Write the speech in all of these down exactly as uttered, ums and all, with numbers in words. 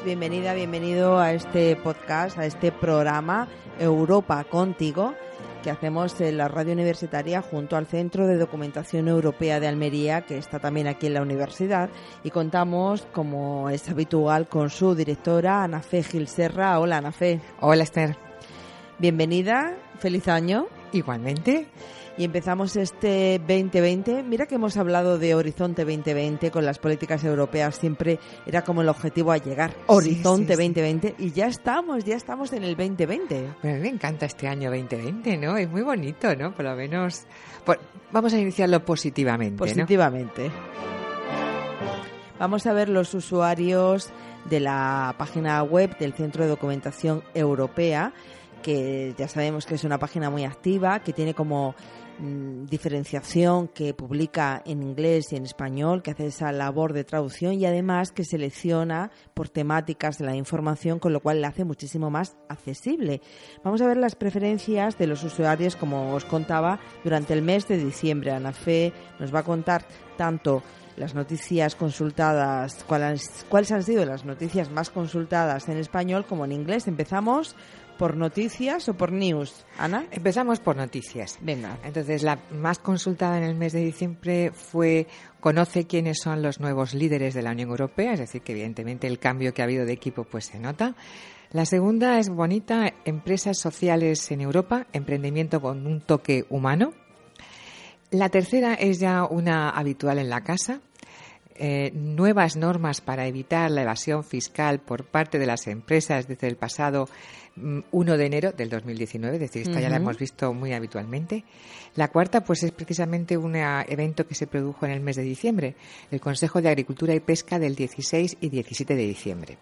tardes, bienvenida, bienvenido a este podcast, a este programa Europa Contigo, que hacemos en la radio universitaria junto al Centro de Documentación Europea de Almería, que está también aquí en la universidad, y contamos, como es habitual, con su directora, Ana Fe Gil Serra. Hola, Ana Fe. Hola, Esther. Bienvenida, feliz año. Igualmente. Y empezamos este veinte veinte. Mira que hemos hablado de Horizonte veinte veinte con las políticas europeas. Siempre era como el objetivo a llegar. Horizonte sí, sí, veinte veinte. Sí. Y ya estamos, ya estamos en el veinte veinte. A mí me encanta este año veinte veinte, ¿no? Es muy bonito, ¿no? Por lo menos... Por... Vamos a iniciarlo positivamente, Positivamente. ¿no? Vamos a ver los usuarios de la página web del Centro de Documentación Europea, que ya sabemos que es una página muy activa, que tiene como mmm, diferenciación, que publica en inglés y en español, que hace esa labor de traducción y además que selecciona por temáticas la información, con lo cual la hace muchísimo más accesible. Vamos a ver las preferencias de los usuarios, como os contaba, durante el mes de diciembre. Ana Fe nos va a contar tanto las noticias consultadas, cuáles, cuáles han sido las noticias más consultadas en español como en inglés. Empezamos ¿por noticias o por news, Ana? Empezamos por noticias. Venga. Entonces, la más consultada en el mes de diciembre fue conoce quiénes son los nuevos líderes de la Unión Europea, es decir, que evidentemente el cambio que ha habido de equipo pues se nota. La segunda es bonita, empresas sociales en Europa, emprendimiento con un toque humano. La tercera es ya una habitual en la casa. Eh, nuevas normas para evitar la evasión fiscal por parte de las empresas desde el pasado uno de enero del dos mil diecinueve, es decir, esta uh-huh. ya la hemos visto muy habitualmente. La cuarta, pues es precisamente un evento que se produjo en el mes de diciembre, el Consejo de Agricultura y Pesca del dieciséis y diecisiete de diciembre.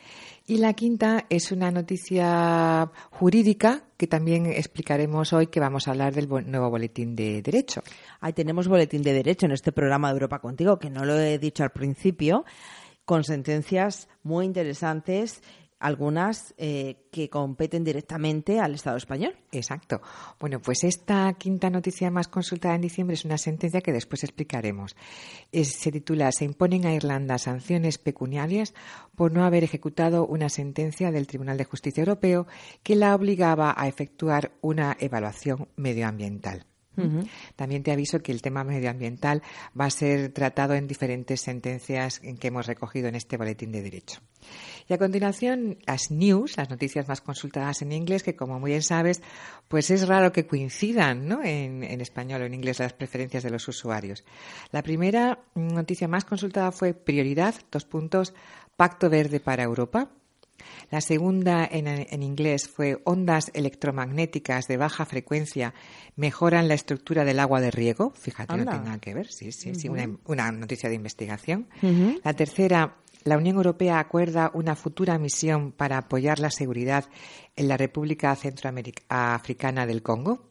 Y la quinta es una noticia jurídica que también explicaremos hoy, que vamos a hablar del nuevo Boletín de Derecho. Ahí tenemos Boletín de Derecho en este programa de Europa Contigo, que no lo he dicho al principio, con sentencias muy interesantes, algunas eh, que competen directamente al Estado español. Exacto. Bueno, pues esta quinta noticia más consultada en diciembre es una sentencia que después explicaremos. Es, se titula «Se imponen a Irlanda sanciones pecuniarias por no haber ejecutado una sentencia del Tribunal de Justicia Europeo que la obligaba a efectuar una evaluación medioambiental». Uh-huh. También te aviso que el tema medioambiental va a ser tratado en diferentes sentencias que hemos recogido en este Boletín de Derecho. Y a continuación, las news, las noticias más consultadas en inglés, que como muy bien sabes, pues es raro que coincidan, ¿no?, en, en español o en inglés las preferencias de los usuarios. La primera noticia más consultada fue prioridad, dos puntos, Pacto Verde para Europa. La segunda en, en inglés fue ondas electromagnéticas de baja frecuencia mejoran la estructura del agua de riego. Fíjate, Anda. No tiene nada que ver. Sí, sí, uh-huh. sí, una, una noticia de investigación. Uh-huh. La tercera, la Unión Europea acuerda una futura misión para apoyar la seguridad en la República Centroafricana del Congo.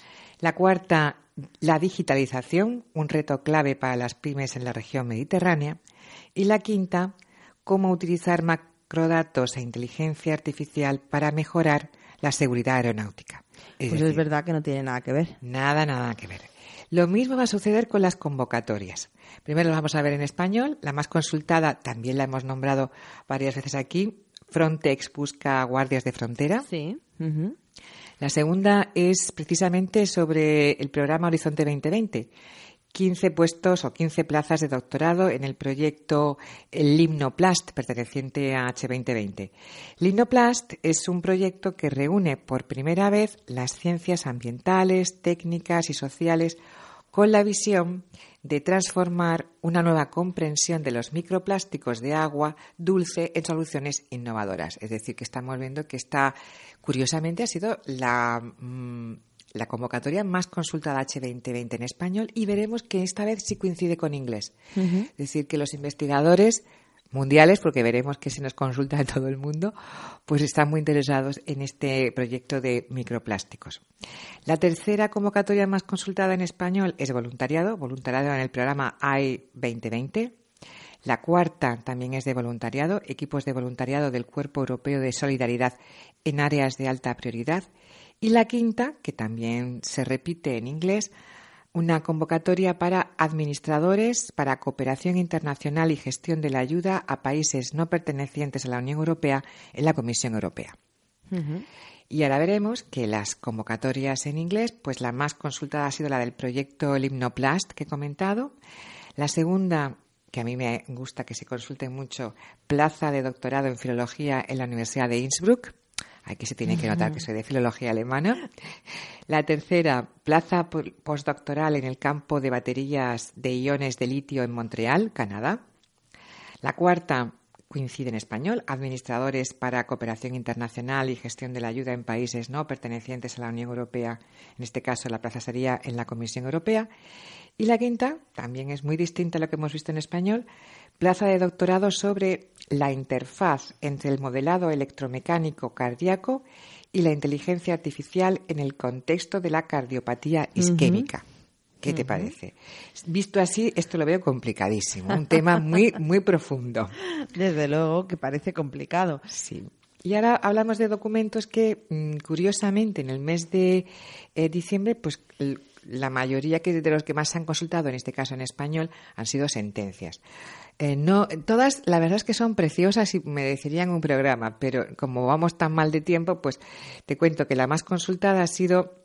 La cuarta, la digitalización, un reto clave para las pymes en la región mediterránea. Y la quinta, cómo utilizar macro datos e inteligencia artificial para mejorar la seguridad aeronáutica. Es pues decir, es verdad que no tiene nada que ver. Nada, nada que ver. Lo mismo va a suceder con las convocatorias. Primero las vamos a ver en español. La más consultada, también la hemos nombrado varias veces aquí, Frontex busca guardias de frontera. Sí. Uh-huh. La segunda es precisamente sobre el programa Horizonte veinte veinte. quince puestos o quince plazas de doctorado en el proyecto Limnoplast, perteneciente a H veinte veinte. Limnoplast es un proyecto que reúne por primera vez las ciencias ambientales, técnicas y sociales con la visión de transformar una nueva comprensión de los microplásticos de agua dulce en soluciones innovadoras. Es decir, que estamos viendo que esta, curiosamente, ha sido la... Mmm, la convocatoria más consultada H veinte veinte en español, y veremos que esta vez sí coincide con inglés. Uh-huh. Es decir, que los investigadores mundiales, porque veremos que se nos consulta en todo el mundo, pues están muy interesados en este proyecto de microplásticos. La tercera convocatoria más consultada en español es voluntariado, voluntariado en el programa I veinte veinte. La cuarta también es de voluntariado, equipos de voluntariado del Cuerpo Europeo de Solidaridad en áreas de alta prioridad. Y la quinta, que también se repite en inglés, una convocatoria para administradores para cooperación internacional y gestión de la ayuda a países no pertenecientes a la Unión Europea en la Comisión Europea. Uh-huh. Y ahora veremos que las convocatorias en inglés, pues la más consultada ha sido la del proyecto Limnoplast que he comentado. La segunda, que a mí me gusta que se consulte mucho, plaza de doctorado en filología en la Universidad de Innsbruck. Aquí se tiene que notar que soy de filología alemana. La tercera, plaza postdoctoral en el campo de baterías de iones de litio en Montreal, Canadá. La cuarta, coincide en español, administradores para cooperación internacional y gestión de la ayuda en países no pertenecientes a la Unión Europea. En este caso, la plaza sería en la Comisión Europea. Y la quinta, también es muy distinta a lo que hemos visto en español, plaza de doctorado sobre la interfaz entre el modelado electromecánico cardíaco y la inteligencia artificial en el contexto de la cardiopatía isquémica. Uh-huh. ¿Qué uh-huh. te parece? Visto así, esto lo veo complicadísimo, un tema muy, muy profundo. Desde luego que parece complicado. Sí. Y ahora hablamos de documentos que, curiosamente, en el mes de eh, diciembre, pues la mayoría que, de los que más se han consultado, en este caso en español, han sido sentencias. Eh, no, todas, la verdad es que son preciosas y merecerían un programa, pero como vamos tan mal de tiempo, pues te cuento que la más consultada ha sido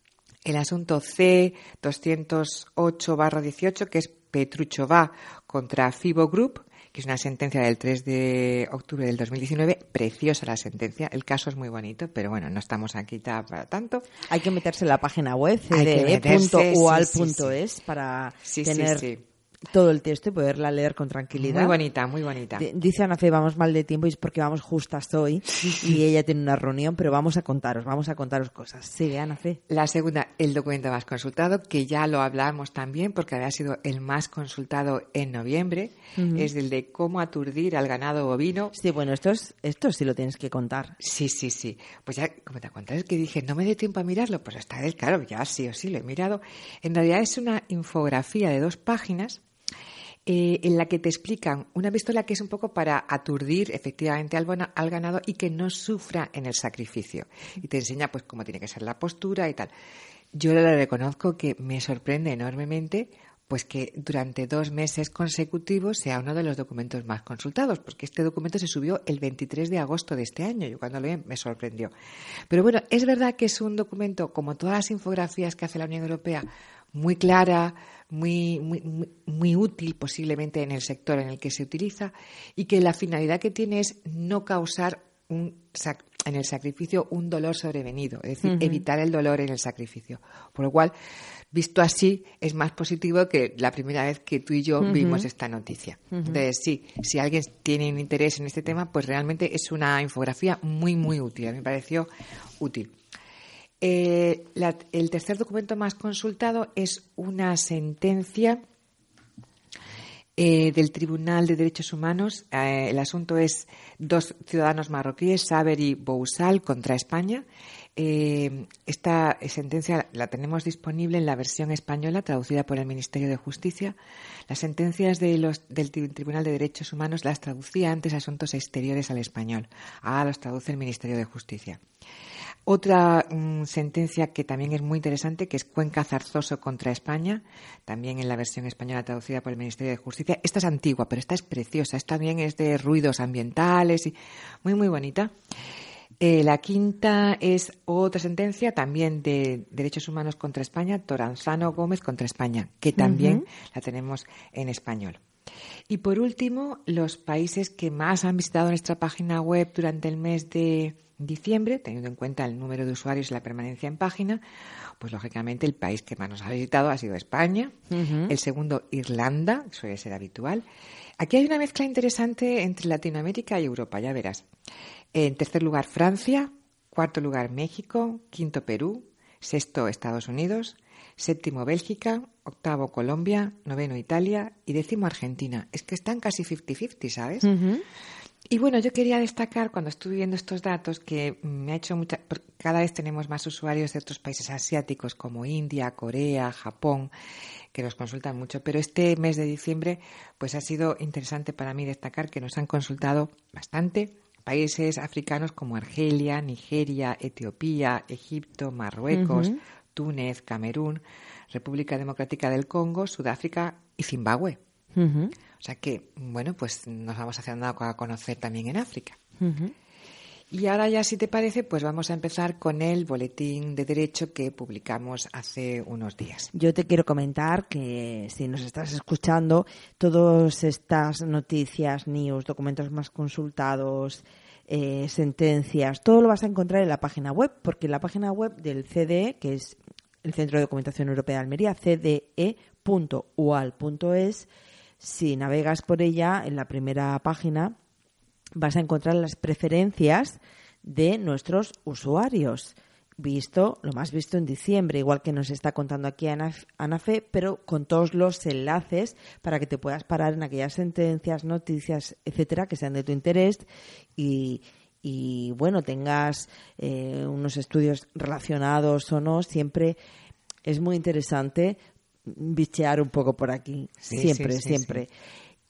el asunto C doscientos ocho barra dieciocho, que es Petruchová contra Fibo Group, que es una sentencia del tres de octubre del dos mil diecinueve. Preciosa la sentencia, el caso es muy bonito, pero bueno, no estamos aquí para tanto. Hay que meterse en la página web c d e punto u a l punto es sí, sí, sí. para sí, tener sí, sí. todo el texto y poderla leer con tranquilidad. Muy bonita, muy bonita. D- dice Ana Fe, vamos mal de tiempo y es porque vamos justas hoy y ella tiene una reunión, pero vamos a contaros, vamos a contaros cosas. Sigue, Ana Fe. La segunda, el documento más consultado, que ya lo hablamos también porque había sido el más consultado en noviembre, uh-huh. es el de cómo aturdir al ganado bovino. Sí, bueno, esto, es, esto sí lo tienes que contar. Sí, sí, sí. Pues ya, como te conté, es que dije, no me dé tiempo a mirarlo, pues está del claro, ya sí o sí lo he mirado. En realidad es una infografía de dos páginas Eh, en la que te explican una pistola que es un poco para aturdir efectivamente al, bona, al ganado y que no sufra en el sacrificio. Y te enseña pues cómo tiene que ser la postura y tal. Yo le reconozco que me sorprende enormemente pues que durante dos meses consecutivos sea uno de los documentos más consultados, porque este documento se subió el veintitrés de agosto de este año. Yo cuando lo vi me sorprendió. Pero bueno, es verdad que es un documento, como todas las infografías que hace la Unión Europea, muy clara, muy, muy, muy, muy útil posiblemente en el sector en el que se utiliza y que la finalidad que tiene es no causar un, en el sacrificio un dolor sobrevenido, es decir, uh-huh. evitar el dolor en el sacrificio. Por lo cual, visto así, es más positivo que la primera vez que tú y yo uh-huh. vimos esta noticia. Uh-huh. Entonces, sí, si alguien tiene un interés en este tema, pues realmente es una infografía muy, muy útil. A mí me pareció útil. Eh, la, el tercer documento más consultado es una sentencia eh, del Tribunal de Derechos Humanos. Eh, el asunto es dos ciudadanos marroquíes, Saber y Bousal, contra España. Eh, esta sentencia la tenemos disponible en la versión española traducida por el Ministerio de Justicia. Las sentencias de los, del Tribunal de Derechos Humanos las traducía antes Asuntos Exteriores al español. Ahora los traduce el Ministerio de Justicia. Otra um, sentencia que también es muy interesante, que es Cuenca Zarzoso contra España, también en la versión española traducida por el Ministerio de Justicia. Esta es antigua, pero esta es preciosa. Esta también es de ruidos ambientales y muy, muy bonita. Eh, la quinta es otra sentencia también de Derechos Humanos contra España, Toranzano Gómez contra España, que también uh-huh. la tenemos en español. Y por último, los países que más han visitado nuestra página web durante el mes de diciembre, teniendo en cuenta el número de usuarios y la permanencia en página, pues lógicamente el país que más nos ha visitado ha sido España, uh-huh. el segundo Irlanda, suele ser habitual. Aquí hay una mezcla interesante entre Latinoamérica y Europa, ya verás. En tercer lugar Francia, cuarto lugar México, quinto Perú, sexto Estados Unidos, séptimo Bélgica, octavo Colombia, noveno Italia y décimo Argentina. Es que están casi cincuenta cincuenta, ¿sabes? Uh-huh. Y bueno, yo quería destacar cuando estuve viendo estos datos que me ha hecho mucha... Cada vez tenemos más usuarios de otros países asiáticos como India, Corea, Japón, que nos consultan mucho. Pero este mes de diciembre pues ha sido interesante para mí destacar que nos han consultado bastante países africanos como Argelia, Nigeria, Etiopía, Egipto, Marruecos, uh-huh. Túnez, Camerún, República Democrática del Congo, Sudáfrica y Zimbabue. Uh-huh. O sea que, bueno, pues nos vamos haciendo a conocer también en África. Uh-huh. Y ahora ya, si te parece, pues vamos a empezar con el boletín de derecho que publicamos hace unos días. Yo te quiero comentar que si nos estás escuchando, todas estas noticias, news, documentos más consultados, eh, sentencias, todo lo vas a encontrar en la página web, porque en la página web del C D E, que es el Centro de Documentación Europea de Almería, c d e punto u a l punto e s, si navegas por ella, en la primera página vas a encontrar las preferencias de nuestros usuarios, visto, lo más visto en diciembre, igual que nos está contando aquí Ana, Ana Fe, pero con todos los enlaces para que te puedas parar en aquellas sentencias, noticias, etcétera, que sean de tu interés y, y bueno, tengas eh, unos estudios relacionados o no. Siempre es muy interesante bichear un poco por aquí, sí, siempre, sí, sí, siempre. Sí.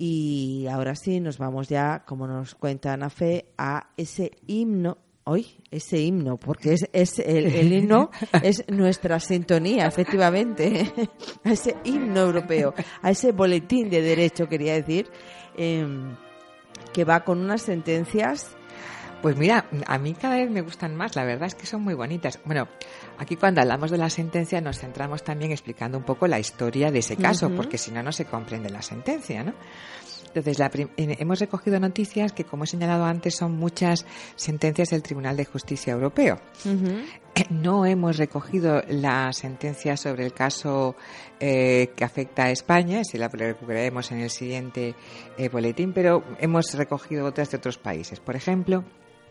Y ahora sí, nos vamos ya, como nos cuenta Ana Fe, a ese himno. Hoy, ese himno, porque es, es el, el himno es nuestra sintonía, efectivamente. A ese himno europeo, a ese boletín de derecho, quería decir, eh, que va con unas sentencias. Pues mira, a mí cada vez me gustan más, la verdad es que son muy bonitas. Bueno, aquí cuando hablamos de la sentencia nos centramos también explicando un poco la historia de ese caso, uh-huh. porque si no, no se comprende la sentencia, ¿no? Entonces, la prim- hemos recogido noticias que, como he señalado antes, son muchas sentencias del Tribunal de Justicia Europeo. Uh-huh. No hemos recogido la sentencia sobre el caso eh, que afecta a España, si la recuperaremos en el siguiente eh, boletín, pero hemos recogido otras de otros países. Por ejemplo,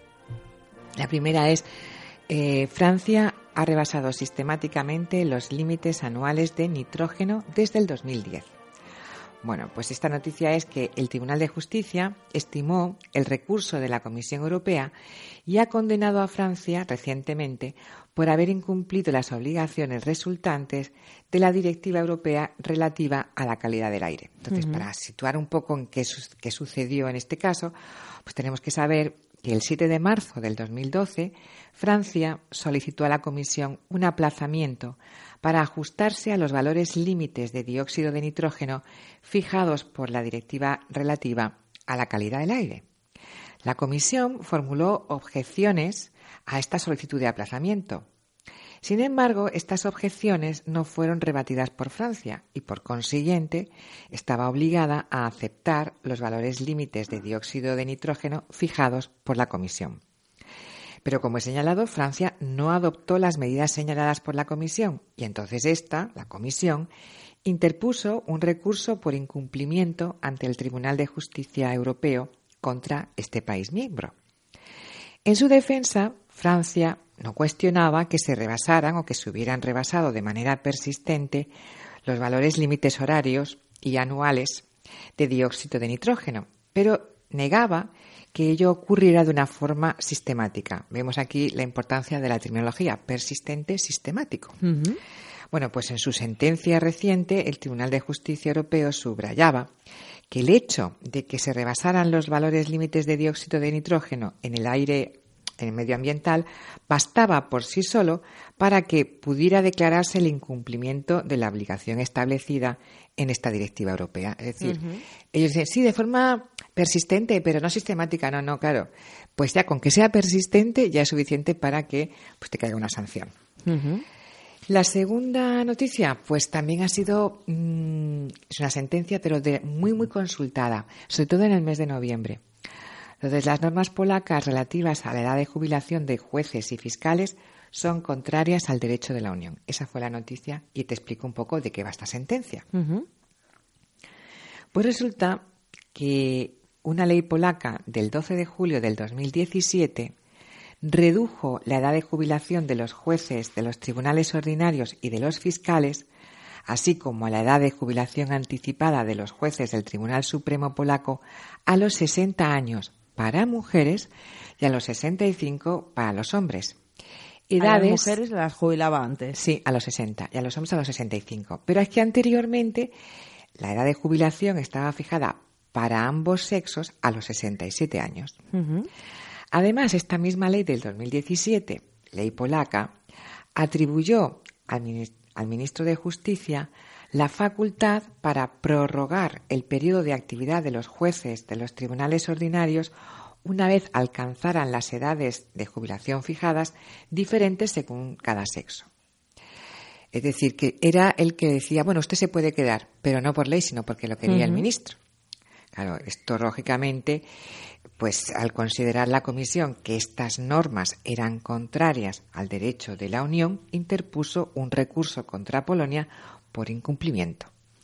la primera es eh, Francia ha rebasado sistemáticamente los límites anuales de nitrógeno desde el dos mil diez. Bueno, pues esta noticia es que el Tribunal de Justicia estimó el recurso de la Comisión Europea y ha condenado a Francia recientemente por haber incumplido las obligaciones resultantes de la Directiva Europea relativa a la calidad del aire. Entonces, uh-huh. para situar un poco en qué, su- qué sucedió en este caso, pues tenemos que saber que el siete de marzo del dos mil doce Francia solicitó a la Comisión un aplazamiento para ajustarse a los valores límites de dióxido de nitrógeno fijados por la Directiva relativa a la calidad del aire. La Comisión formuló objeciones a esta solicitud de aplazamiento. Sin embargo, estas objeciones no fueron rebatidas por Francia y, por consiguiente, estaba obligada a aceptar los valores límites de dióxido de nitrógeno fijados por la Comisión. Pero, como he señalado, Francia no adoptó las medidas señaladas por la Comisión y entonces esta, la Comisión, interpuso un recurso por incumplimiento ante el Tribunal de Justicia Europeo contra este país miembro. En su defensa, Francia no cuestionaba que se rebasaran o que se hubieran rebasado de manera persistente los valores límites horarios y anuales de dióxido de nitrógeno, pero negaba que ello ocurriera de una forma sistemática. Vemos aquí la importancia de la terminología persistente, sistemático. Uh-huh. Bueno, pues en su sentencia reciente, el Tribunal de Justicia Europeo subrayaba que el hecho de que se rebasaran los valores límites de dióxido de nitrógeno en el aire en el medio ambiental bastaba por sí solo para que pudiera declararse el incumplimiento de la obligación establecida en esta directiva europea. Es decir, uh-huh. ellos dicen, sí, de forma persistente, pero no sistemática. No, no, claro. Pues ya con que sea persistente ya es suficiente para que pues, te caiga una sanción. Uh-huh. La segunda noticia, pues también ha sido, mmm, es una sentencia, pero de, muy, muy consultada, sobre todo en el mes de noviembre. Entonces, las normas polacas relativas a la edad de jubilación de jueces y fiscales son contrarias al derecho de la Unión. Esa fue la noticia y te explico un poco de qué va esta sentencia. Uh-huh. Pues resulta que una ley polaca del doce de julio del dos mil diecisiete redujo la edad de jubilación de los jueces de los tribunales ordinarios y de los fiscales, así como la edad de jubilación anticipada de los jueces del Tribunal Supremo polaco, a los sesenta años para mujeres y a los sesenta y cinco para los hombres. Edades, a las mujeres las jubilaba antes. Sí, a los sesenta y a los hombres a los sesenta y cinco. Pero es que anteriormente la edad de jubilación estaba fijada para ambos sexos a los sesenta y siete años. Uh-huh. Además, esta misma ley del dos mil diecisiete, ley polaca, atribuyó al ministro, al ministro de Justicia la facultad para prorrogar el periodo de actividad de los jueces de los tribunales ordinarios una vez alcanzaran las edades de jubilación fijadas diferentes según cada sexo. Es decir, que era el que decía, bueno, usted se puede quedar, pero no por ley, sino porque lo quería uh-huh. el ministro. Claro, esto lógicamente, pues al considerar la Comisión que estas normas eran contrarias al derecho de la Unión, interpuso un recurso contra Polonia por incumplimiento.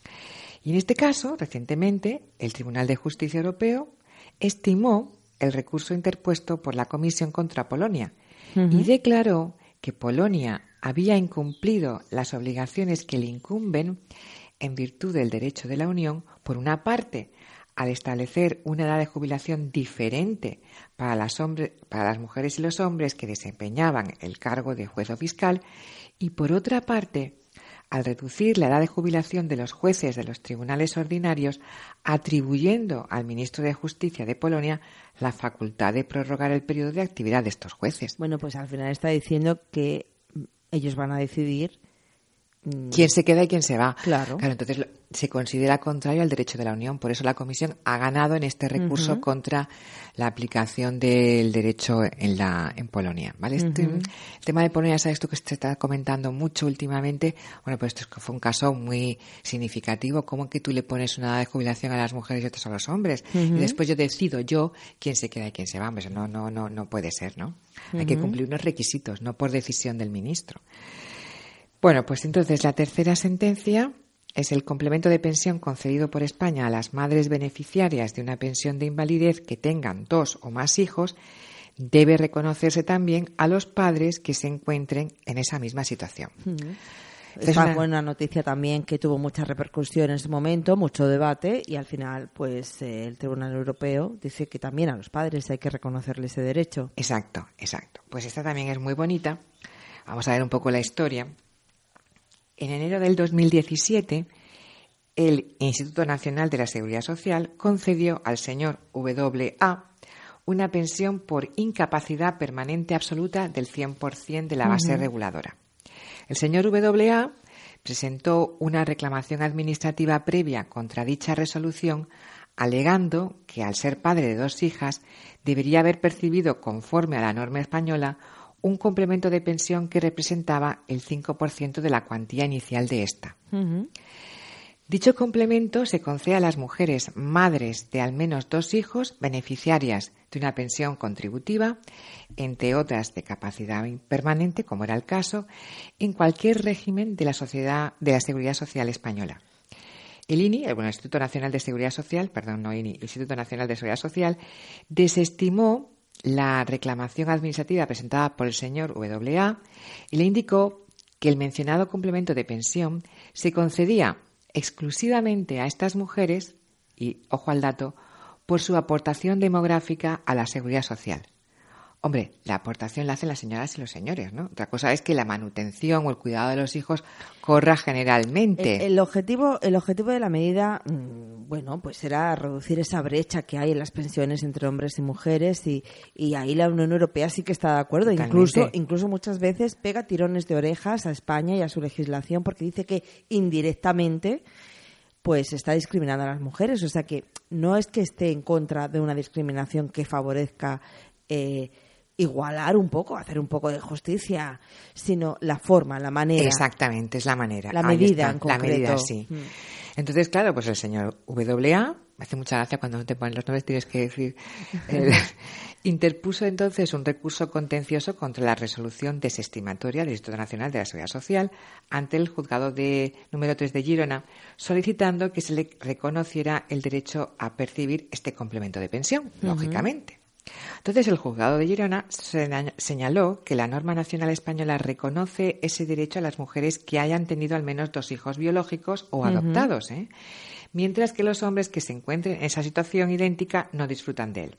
Y en este caso, recientemente, el Tribunal de Justicia Europeo estimó el recurso interpuesto por la Comisión contra Polonia uh-huh. y declaró que Polonia había incumplido las obligaciones que le incumben en virtud del derecho de la Unión, por una parte, al establecer una edad de jubilación diferente para las, hombre, para las mujeres y los hombres que desempeñaban el cargo de juez o fiscal, y por otra parte, al reducir la edad de jubilación de los jueces de los tribunales ordinarios, atribuyendo al ministro de Justicia de Polonia la facultad de prorrogar el periodo de actividad de estos jueces. Bueno, pues al final está diciendo que ellos van a decidir quién se queda y quién se va. Claro. Claro, entonces se considera contrario al derecho de la Unión. Por eso la Comisión ha ganado en este recurso uh-huh. contra la aplicación del derecho en la en Polonia. ¿Vale? Uh-huh. Este, el tema de Polonia, sabes tú que se está comentando mucho últimamente. Bueno, pues esto fue un caso muy significativo. ¿Cómo que tú le pones una edad de jubilación a las mujeres y otras a los hombres? Uh-huh. Y después yo decido yo quién se queda y quién se va. Pues no, no, no, no puede ser, ¿no? Uh-huh. Hay que cumplir unos requisitos, no por decisión del ministro. Bueno, pues entonces la tercera sentencia es el complemento de pensión concedido por España a las madres beneficiarias de una pensión de invalidez que tengan dos o más hijos, debe reconocerse también a los padres que se encuentren en esa misma situación. Uh-huh. Es una buena noticia también que tuvo mucha repercusión en ese momento, mucho debate, y al final pues eh, el Tribunal Europeo dice que también a los padres hay que reconocerles ese derecho. Exacto, exacto. Pues esta también es muy bonita. Vamos a ver un poco la historia. En enero del dos mil diecisiete, el Instituto Nacional de la Seguridad Social concedió al señor W A una pensión por incapacidad permanente absoluta del cien por ciento de la base uh-huh. reguladora. El señor W A presentó una reclamación administrativa previa contra dicha resolución, alegando que al ser padre de dos hijas debería haber percibido, conforme a la norma española, un complemento de pensión que representaba el cinco por ciento de la cuantía inicial de esta. Uh-huh. Dicho complemento se concede a las mujeres madres de al menos dos hijos beneficiarias de una pensión contributiva, entre otras de capacidad permanente, como era el caso, en cualquier régimen de la sociedad de la Seguridad Social española. El I N I, el bueno, Instituto Nacional de Seguridad Social, perdón, no I N I, el Instituto Nacional de Seguridad Social, desestimó la reclamación administrativa presentada por el señor W A y le indicó que el mencionado complemento de pensión se concedía exclusivamente a estas mujeres, y ojo al dato, por su aportación demográfica a la seguridad social. Hombre, la aportación la hacen las señoras y los señores, ¿no? Otra cosa es que la manutención o el cuidado de los hijos corra generalmente. El, el objetivo, el objetivo de la medida, bueno, pues era reducir esa brecha que hay en las pensiones entre hombres y mujeres, y, y ahí la Unión Europea sí que está de acuerdo. Incluso, incluso muchas veces pega tirones de orejas a España y a su legislación porque dice que indirectamente pues está discriminando a las mujeres. O sea que no es que esté en contra de una discriminación que favorezca eh, igualar un poco, hacer un poco de justicia, sino la forma, la manera. Exactamente, es la manera. La medida en concreto. La medida, sí. Mm. Entonces, claro, pues el señor W A, me hace mucha gracia cuando no te ponen los nombres, tienes que decir, eh, interpuso entonces un recurso contencioso contra la resolución desestimatoria del Instituto Nacional de la Seguridad Social ante el juzgado de número tres de Girona, solicitando que se le reconociera el derecho a percibir este complemento de pensión, uh-huh. lógicamente. Entonces, el juzgado de Girona señaló que la norma nacional española reconoce ese derecho a las mujeres que hayan tenido al menos dos hijos biológicos o adoptados, ¿eh? mientras que los hombres que se encuentren en esa situación idéntica no disfrutan de él.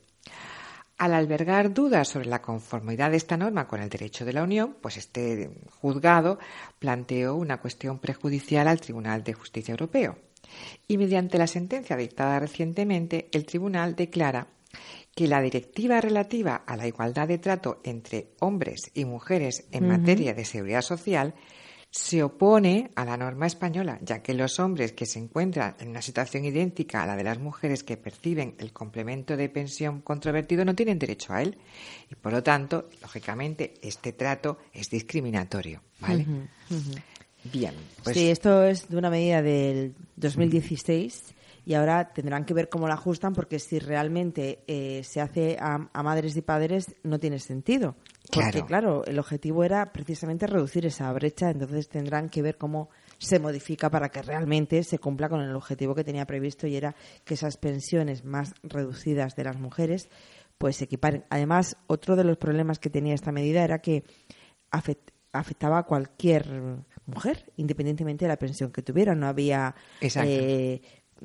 Al albergar dudas sobre la conformidad de esta norma con el derecho de la Unión, pues este juzgado planteó una cuestión prejudicial al Tribunal de Justicia Europeo. Y mediante la sentencia dictada recientemente, el tribunal declara que la directiva relativa a la igualdad de trato entre hombres y mujeres en Uh-huh. materia de seguridad social se opone a la norma española, ya que los hombres que se encuentran en una situación idéntica a la de las mujeres que perciben el complemento de pensión controvertido no tienen derecho a él. Y, por lo tanto, lógicamente, este trato es discriminatorio, ¿vale? Uh-huh. Uh-huh. Bien. Pues, sí, esto es de una medida del dos mil dieciséis y ahora tendrán que ver cómo la ajustan, porque si realmente eh, se hace a, a madres y padres no tiene sentido. Porque, claro. claro, el objetivo era precisamente reducir esa brecha, entonces tendrán que ver cómo se modifica para que realmente se cumpla con el objetivo que tenía previsto, y era que esas pensiones más reducidas de las mujeres pues se equiparen. Además, otro de los problemas que tenía esta medida era que afect- afectaba a cualquier mujer, independientemente de la pensión que tuviera. No había, eh,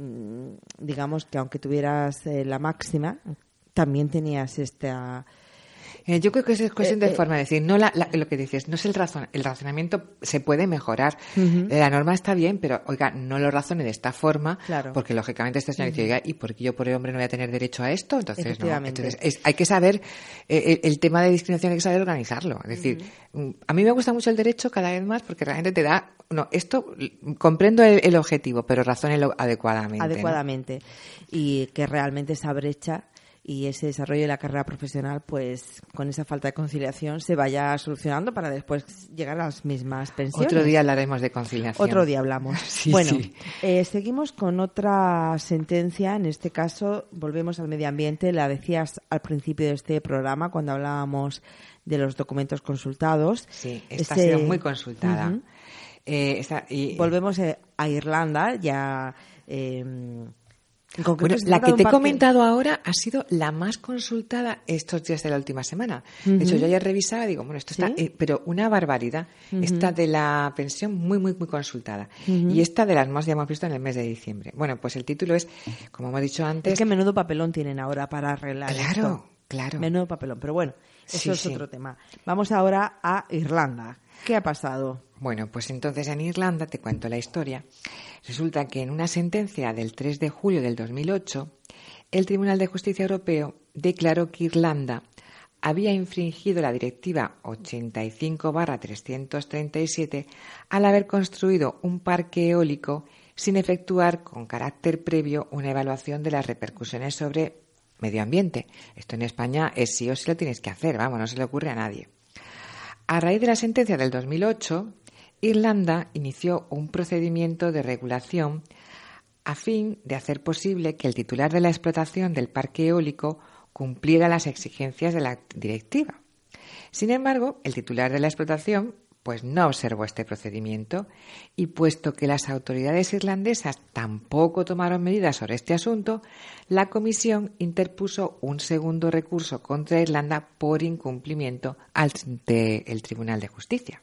digamos que aunque tuvieras eh, la máxima, también tenías esta... Eh, yo creo que es cuestión de eh, forma de decir, no la, la, lo que dices, no es el razón, el razonamiento se puede mejorar. Uh-huh. La norma está bien, pero oiga, no lo razone de esta forma, claro. porque lógicamente este señor uh-huh. dice, oiga, ¿y por qué yo por el hombre no voy a tener derecho a esto? Entonces, no. Entonces es, hay que saber, eh, el, el tema de discriminación hay que saber organizarlo. Es decir, uh-huh. a mí me gusta mucho el derecho cada vez más porque realmente te da, no, esto, comprendo el, el objetivo, pero razónelo adecuadamente. Adecuadamente. ¿No? Y que realmente esa brecha y ese desarrollo de la carrera profesional, pues con esa falta de conciliación se vaya solucionando para después llegar a las mismas pensiones. Otro día hablaremos de conciliación. Otro día hablamos. sí, bueno, sí. Eh, seguimos con otra sentencia. En este caso volvemos al medio ambiente. La decías al principio de este programa cuando hablábamos de los documentos consultados. Sí, esta Ese... ha sido muy consultada. Uh-huh. eh, esta, y... Volvemos eh, a Irlanda, ya... Eh, Bueno, la que te he comentado ahora ha sido la más consultada estos días de la última semana. Uh-huh. De hecho, yo ayer revisaba y digo, bueno, esto está, ¿sí? eh, pero una barbaridad. Uh-huh. Esta de la pensión muy, muy, muy consultada. Uh-huh. Y esta de las más ya hemos visto en el mes de diciembre. Bueno, pues el título es, como hemos dicho antes... Es que menudo papelón tienen ahora para arreglar claro, esto. Claro, claro. Menudo papelón, pero bueno, eso sí, es sí. otro tema. Vamos ahora a Irlanda. ¿Qué ha pasado? Bueno, pues entonces en Irlanda, te cuento la historia. Resulta que en una sentencia del tres de julio del dos mil ocho, el Tribunal de Justicia Europeo declaró que Irlanda había infringido la Directiva ochenta y cinco barra trescientos treinta y siete al haber construido un parque eólico sin efectuar con carácter previo una evaluación de las repercusiones sobre medio ambiente. Esto en España es sí o sí lo tienes que hacer, vamos, no se le ocurre a nadie. A raíz de la sentencia del dos mil ocho, Irlanda inició un procedimiento de regulación a fin de hacer posible que el titular de la explotación del parque eólico cumpliera las exigencias de la directiva. Sin embargo, el titular de la explotación pues no observó este procedimiento y, puesto que las autoridades irlandesas tampoco tomaron medidas sobre este asunto, la Comisión interpuso un segundo recurso contra Irlanda por incumplimiento ante el Tribunal de Justicia.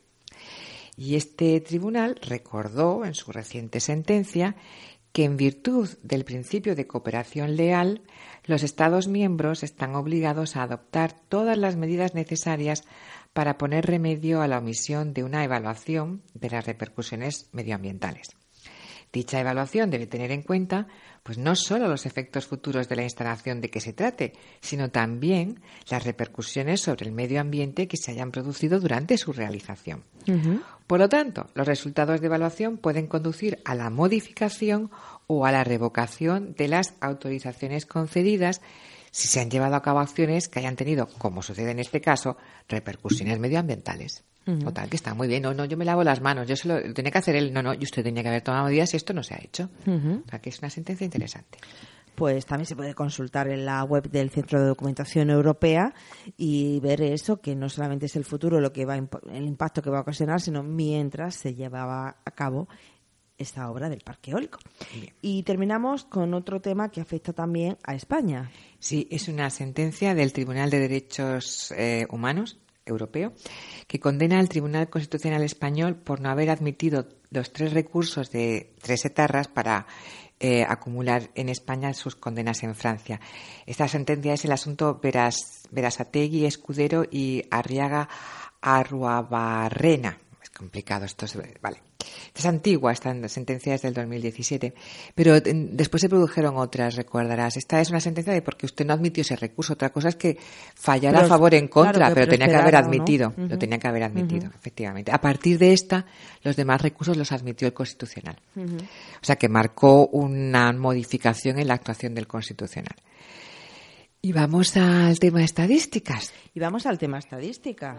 Y este tribunal recordó en su reciente sentencia que, en virtud del principio de cooperación leal, los Estados miembros están obligados a adoptar todas las medidas necesarias para poner remedio a la omisión de una evaluación de las repercusiones medioambientales. Dicha evaluación debe tener en cuenta pues no solo los efectos futuros de la instalación de que se trate, sino también las repercusiones sobre el medio ambiente que se hayan producido durante su realización. Uh-huh. Por lo tanto, los resultados de evaluación pueden conducir a la modificación o a la revocación de las autorizaciones concedidas si se han llevado a cabo acciones que hayan tenido, como sucede en este caso, repercusiones medioambientales. Uh-huh. Total, que está muy bien. No, no, yo me lavo las manos. Yo se lo, lo tenía que hacer él. No, no, y usted tenía que haber tomado medidas y esto no se ha hecho. Uh-huh. O sea, que es una sentencia interesante. Pues también se puede consultar en la web del Centro de Documentación Europea y ver eso, que no solamente es el futuro lo que va el impacto que va a ocasionar, sino mientras se llevaba a cabo esta obra del parque eólico. Bien. Y terminamos con otro tema que afecta también a España. Sí, es una sentencia del Tribunal de Derechos eh, Humanos Europeo que condena al Tribunal Constitucional Español por no haber admitido los tres recursos de tres etarras para eh, acumular en España sus condenas en Francia. Esta sentencia es el asunto Veras, Berasategui Escudero y Arriaga Arruabarrena. complicado esto. Es, vale. Es antigua, esta sentencia es del dos mil diecisiete, pero después se produjeron otras, recordarás. Esta es una sentencia de porque usted no admitió ese recurso. Otra cosa es que fallara pero, a favor o en contra, claro, que pero tenía que haber admitido. ¿no? Uh-huh. Lo tenía que haber admitido, uh-huh. efectivamente. A partir de esta, los demás recursos los admitió el Constitucional. Uh-huh. O sea, que marcó una modificación en la actuación del Constitucional. Y vamos al tema estadísticas. Y vamos al tema estadística.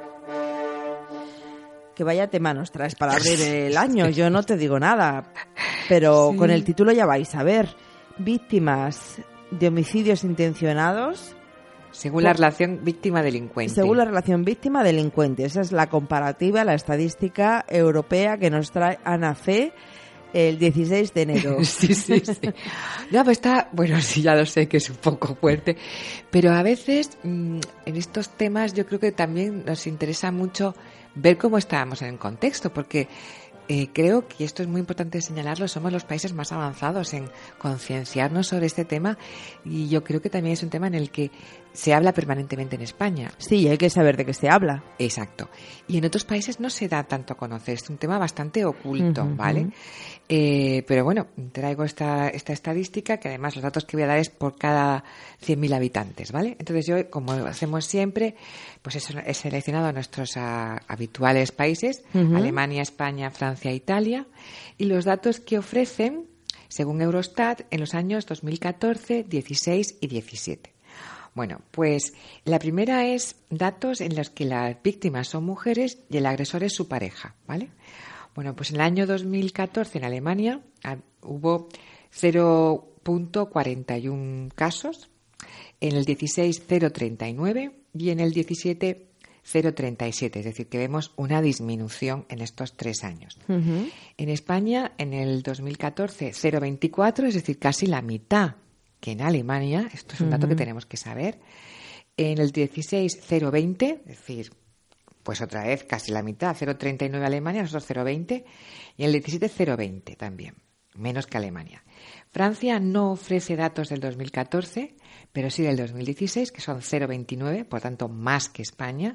Que vaya tema nos traes para abrir el año. Yo no te digo nada, pero sí. Con el título ya vais a ver. Víctimas de homicidios intencionados. Según la relación víctima-delincuente. Según la relación víctima-delincuente. Esa es la comparativa, la estadística europea que nos trae Ana C. el dieciséis de enero. Sí, sí, sí. No, pues está, bueno, sí, ya lo sé que es un poco fuerte, pero a veces mmm, en estos temas yo creo que también nos interesa mucho ver cómo estábamos en el contexto, porque eh, creo que esto es muy importante señalarlo, somos los países más avanzados en concienciarnos sobre este tema y yo creo que también es un tema en el que se habla permanentemente en España. Sí, hay que saber de qué se habla. Exacto. Y en otros países no se da tanto a conocer, es un tema bastante oculto, uh-huh. ¿vale? Eh, pero bueno, traigo esta, esta estadística, que además los datos que voy a dar es por cada cien mil habitantes, ¿vale? Entonces yo, como hacemos siempre, pues eso, he seleccionado nuestros a, habituales países, uh-huh. Alemania, España, Francia, Italia, y los datos que ofrecen, según Eurostat, en los años dos mil catorce, dieciséis y diecisiete. Bueno, pues la primera es datos en los que las víctimas son mujeres y el agresor es su pareja, ¿vale? Bueno, pues en el año dos mil catorce en Alemania hubo cero punto cuarenta y uno casos, en el dieciséis cero punto treinta y nueve y en el diecisiete cero punto treinta y siete, es decir, que vemos una disminución en estos tres años. Uh-huh. En España, en el dos mil catorce, cero punto veinticuatro, es decir, casi la mitad que en Alemania, esto es un dato uh-huh. que tenemos que saber. En el dieciséis, cero punto veinte, es decir, pues otra vez casi la mitad, cero punto treinta y nueve Alemania, nosotros cero punto veinte, y en el diecisiete, cero punto veinte también, menos que Alemania. Francia no ofrece datos del dos mil catorce, pero sí del dos mil dieciséis, que son cero punto veintinueve, por tanto más que España,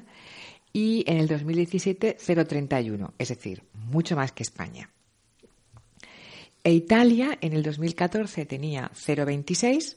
y en el dos mil diecisiete, cero punto treinta y uno, es decir, mucho más que España. E Italia en el dos mil catorce tenía cero punto veintiséis,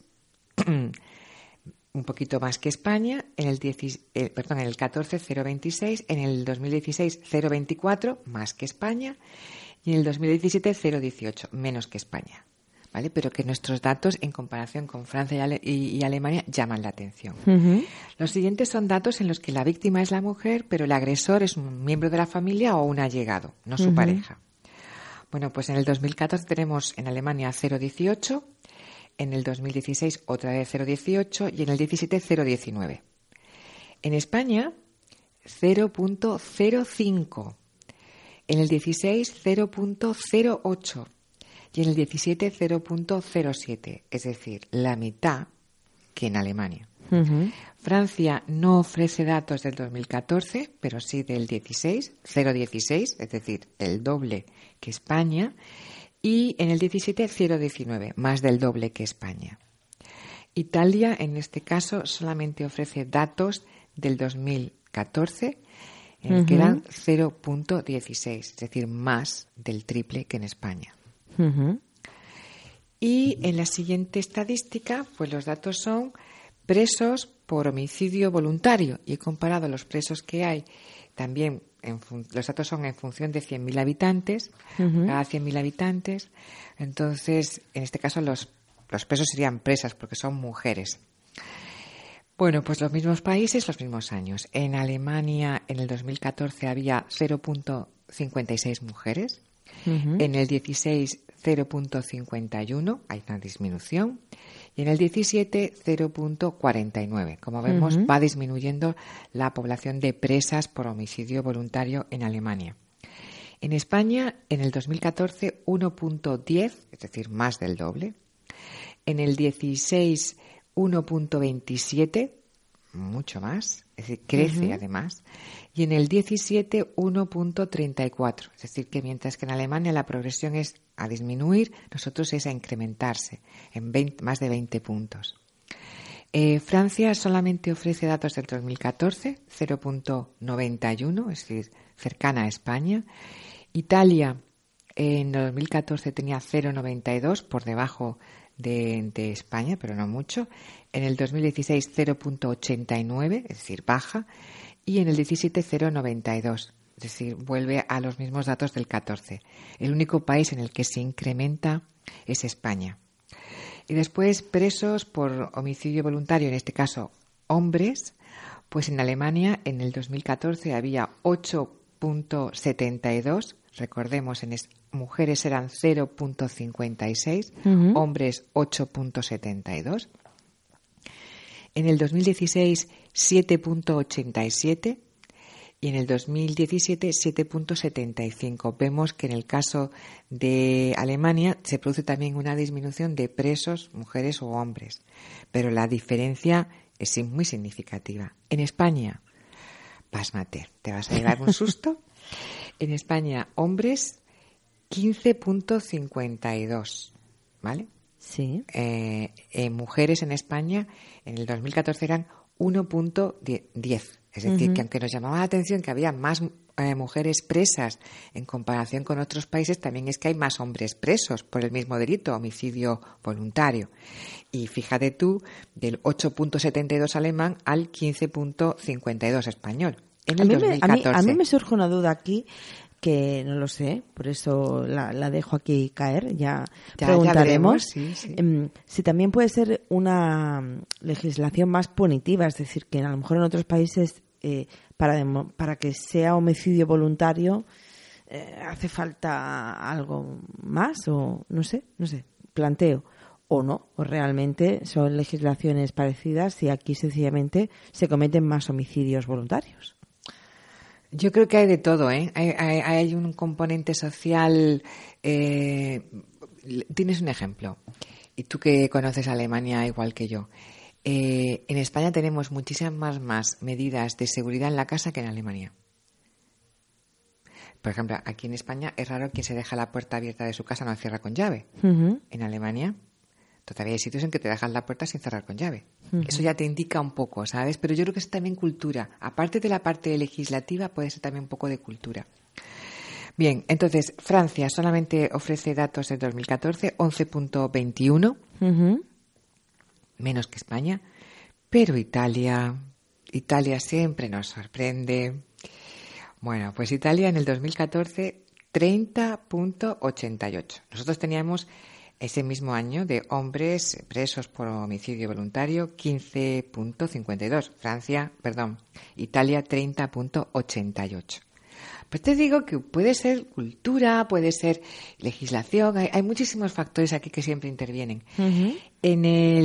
un poquito más que España, en el, diez, eh, perdón, en el catorce cero punto veintiséis, en el dos mil dieciséis cero punto veinticuatro, más que España, y en el dos mil diecisiete cero punto dieciocho, menos que España, ¿vale? Pero que nuestros datos en comparación con Francia y, Ale- y, y Alemania llaman la atención. Uh-huh. Los siguientes son datos en los que la víctima es la mujer, pero el agresor es un miembro de la familia o un allegado, no su uh-huh. pareja. Bueno, pues en el dos mil catorce tenemos en Alemania cero punto dieciocho, en el dos mil dieciséis otra vez cero punto dieciocho y en el diecisiete cero punto diecinueve. En España cero punto cero cinco, en el dieciséis cero punto cero ocho y en el diecisiete cero punto cero siete, es decir, la mitad que en Alemania. Uh-huh. Francia no ofrece datos del dos mil catorce, pero sí del dieciséis, cero punto dieciséis, es decir, el doble que España, y en el diecisiete cero punto diecinueve, más del doble que España. Italia, en este caso, solamente ofrece datos del dos mil catorce, en el uh-huh. que eran cero punto dieciséis, es decir, más del triple que en España. Uh-huh. Y en la siguiente estadística, pues los datos son presos por homicidio voluntario, y he comparado los presos que hay también, en fun- los datos son en función de cien mil habitantes, uh-huh. cada cien mil habitantes, entonces en este caso los, los presos serían presas porque son mujeres. Bueno, pues los mismos países, los mismos años. En Alemania en el dos mil catorce había cero punto cincuenta y seis mujeres, uh-huh. en el dieciséis cero punto cincuenta y uno, hay una disminución, y en el diecisiete cero punto cuarenta y nueve. Como vemos, uh-huh. va disminuyendo la población de presas por homicidio voluntario en Alemania. En España, en el dos mil catorce, uno punto diez, es decir, más del doble. En el dieciséis, uno punto veintisiete, mucho más, es decir, crece uh-huh. además. Y en el diecisiete, uno punto treinta y cuatro, es decir, que mientras que en Alemania la progresión es a disminuir, nosotros es a incrementarse en veinte, más de veinte puntos. Eh, Francia solamente ofrece datos del dos mil catorce, cero punto noventa y uno, es decir, cercana a España. Italia en dos mil catorce tenía cero punto noventa y dos, por debajo de, de España, pero no mucho. En el dos mil dieciséis cero punto ochenta y nueve, es decir, baja. Y en el diecisiete cero punto noventa y dos, es decir, vuelve a los mismos datos del catorce. El único país en el que se incrementa es España. Y después, presos por homicidio voluntario, en este caso hombres, pues en Alemania en el dos mil catorce había ocho punto setenta y dos, recordemos, en es, mujeres eran cero punto cincuenta y seis, uh-huh. hombres ocho punto setenta y dos. En el dos mil dieciséis siete punto ochenta y siete y en el dos mil diecisiete siete punto setenta y cinco. Vemos que en el caso de Alemania se produce también una disminución de presos, mujeres o hombres, pero la diferencia es muy significativa. En España, pásmate, te vas a llevar un susto. En España, hombres quince punto cincuenta y dos, ¿vale? Sí. Eh, eh, mujeres en España en el dos mil catorce eran uno punto diez. Es decir, uh-huh. que aunque nos llamaba la atención que había más eh, mujeres presas en comparación con otros países, también es que hay más hombres presos por el mismo delito, homicidio voluntario. Y fíjate tú, del ocho punto setenta y dos alemán al quince punto cincuenta y dos español. En el a, mí dos mil catorce. Me, a, mí, a mí me surge una duda aquí, que no lo sé, por eso la, la dejo aquí caer, ya, ya preguntaremos. Ya veremos, sí, sí. Um, si también puede ser una legislación más punitiva, es decir, que a lo mejor en otros países eh, para, para que sea homicidio voluntario eh, hace falta algo más o no sé, no sé, planteo. O no, o realmente son legislaciones parecidas y aquí sencillamente se cometen más homicidios voluntarios. Yo creo que hay de todo, ¿eh? Hay, hay, hay un componente social. Eh, tienes un ejemplo, y tú que conoces Alemania igual que yo. Eh, en España tenemos muchísimas más medidas de seguridad en la casa que en Alemania. Por ejemplo, aquí en España es raro quien se deja la puerta abierta de su casa no la cierra con llave. Uh-huh. En Alemania todavía hay sitios en que te dejan la puerta sin cerrar con llave. Uh-huh. Eso ya te indica un poco, ¿sabes? Pero yo creo que es también cultura. Aparte de la parte legislativa, puede ser también un poco de cultura. Bien, entonces, Francia solamente ofrece datos del dos mil catorce, once punto veintiuno, uh-huh. menos que España. Pero Italia, Italia siempre nos sorprende. Bueno, pues Italia en el dos mil catorce, treinta punto ochenta y ocho. Nosotros teníamos ese mismo año de hombres presos por homicidio voluntario, quince punto cincuenta y dos. Francia, perdón, Italia, treinta punto ochenta y ocho. Pues te digo que puede ser cultura, puede ser legislación, hay, hay muchísimos factores aquí que siempre intervienen. Uh-huh. En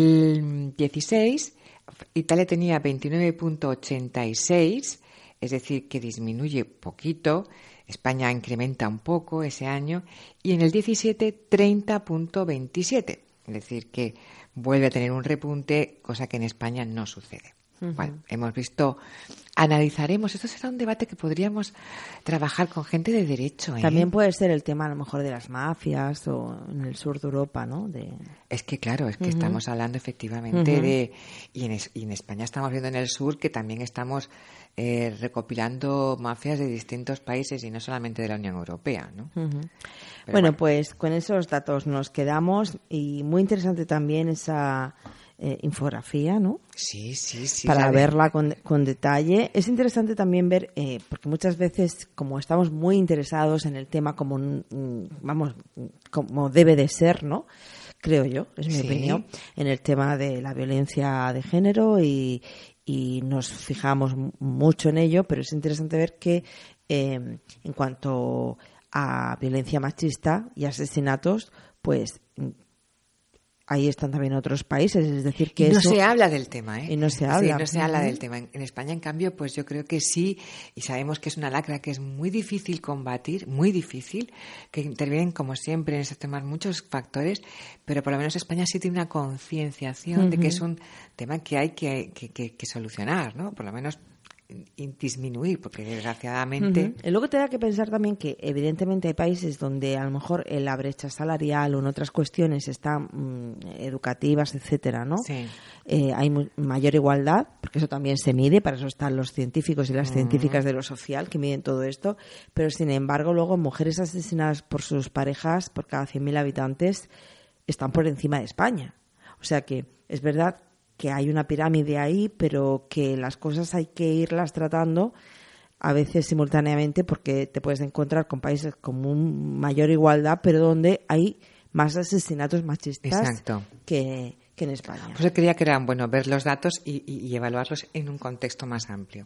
el dieciséis, Italia tenía veintinueve punto ochenta y seis, es decir, que disminuye poquito. España incrementa un poco ese año, y en el diecisiete treinta punto veintisiete, es decir, que vuelve a tener un repunte, cosa que en España no sucede. Uh-huh. Bueno, hemos visto, analizaremos, esto será un debate que podríamos trabajar con gente de derecho, ¿eh? También puede ser el tema a lo mejor de las mafias o en el sur de Europa, ¿no? De... Es que claro, es que uh-huh. estamos hablando efectivamente uh-huh. de, y en, y en España estamos viendo en el sur que también estamos eh, recopilando mafias de distintos países y no solamente de la Unión Europea, ¿no? Uh-huh. Bueno, bueno, pues con esos datos nos quedamos, y muy interesante también esa eh, infografía, ¿no? Sí, sí, sí. Para ¿sabes? verla con, con detalle. Es interesante también ver, eh, porque muchas veces, como estamos muy interesados en el tema como, vamos, como debe de ser, ¿no? Creo yo, es mi sí. opinión, en el tema de la violencia de género, y, y nos fijamos mucho en ello, pero es interesante ver que eh, en cuanto a violencia machista y asesinatos, pues ahí están también otros países, es decir que y no eso... se habla del tema, ¿eh? Y no se habla. Sí, no se habla del tema. En, en España, en cambio, pues yo creo que sí, y sabemos que es una lacra que es muy difícil combatir, muy difícil, que intervienen, como siempre, en esos temas muchos factores, pero por lo menos España sí tiene una concienciación uh-huh. de que es un tema que hay que, que, que, que solucionar, ¿no? Por lo menos disminuir, porque desgraciadamente... Uh-huh. Y luego te da que pensar también que evidentemente hay países donde a lo mejor en la brecha salarial o en otras cuestiones están mmm, educativas, etcétera, ¿no? Sí. Eh, hay mu- mayor igualdad, porque eso también se mide, para eso están los científicos y las uh-huh. científicas de lo social que miden todo esto, pero sin embargo luego mujeres asesinadas por sus parejas por cada cien mil habitantes están por encima de España. O sea que es verdad que hay una pirámide ahí, pero que las cosas hay que irlas tratando a veces simultáneamente, porque te puedes encontrar con países con un mayor igualdad, pero donde hay más asesinatos machistas Exacto. que, que en España. Por eso creía que era bueno ver los datos y, y, y evaluarlos en un contexto más amplio.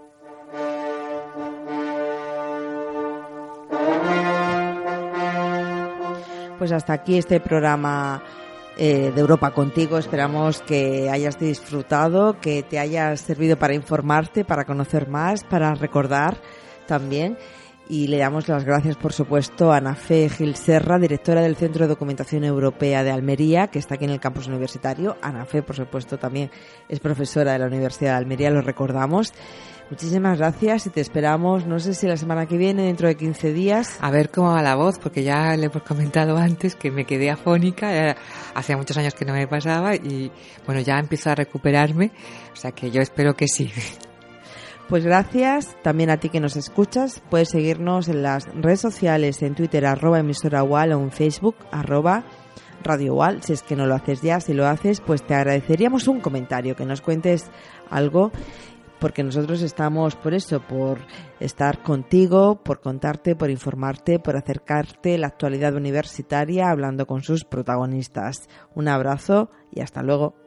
Pues hasta aquí este programa eh, de Europa Contigo. Esperamos que hayas disfrutado, que te haya servido para informarte, para conocer más, para recordar también. Y le damos las gracias, por supuesto, a Ana Fe Gil Serra, directora del Centro de Documentación Europea de Almería, que está aquí en el campus universitario. Ana Fe, por supuesto, también es profesora de la Universidad de Almería, lo recordamos. Muchísimas gracias y te esperamos, no sé si la semana que viene, dentro de quince días. A ver cómo va la voz, porque ya le hemos comentado antes que me quedé afónica, hacía muchos años que no me pasaba y bueno, ya empiezo a recuperarme, o sea que yo espero que sí. Pues gracias también a ti que nos escuchas. Puedes seguirnos en las redes sociales, en Twitter, arroba emisora U A L, o en Facebook, arroba Radio U A L. Si es que no lo haces ya, si lo haces, pues te agradeceríamos un comentario, que nos cuentes algo, porque nosotros estamos por eso, por estar contigo, por contarte, por informarte, por acercarte a la actualidad universitaria hablando con sus protagonistas. Un abrazo y hasta luego.